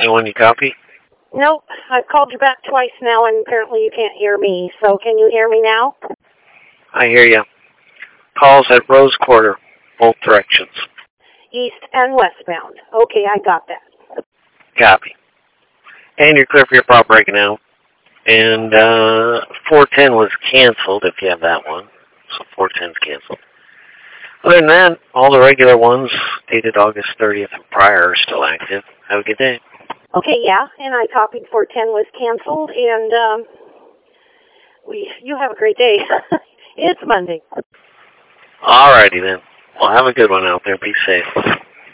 That one you copy? Nope. I've called you back twice now, and apparently you can't hear me. So can you hear me now? I hear you. Calls at Rose Quarter, both directions. East and westbound. Okay, I got that. Copy. And you're clear for your prop breaking out. And 410 was canceled, if you have that one. So 410's canceled. Other than that, all the regular ones dated August 30th and prior are still active. Have a good day. Okay, yeah, and I copied 410 was canceled, and you have a great day. It's Monday. Alrighty then. Well, have a good one out there. Be safe.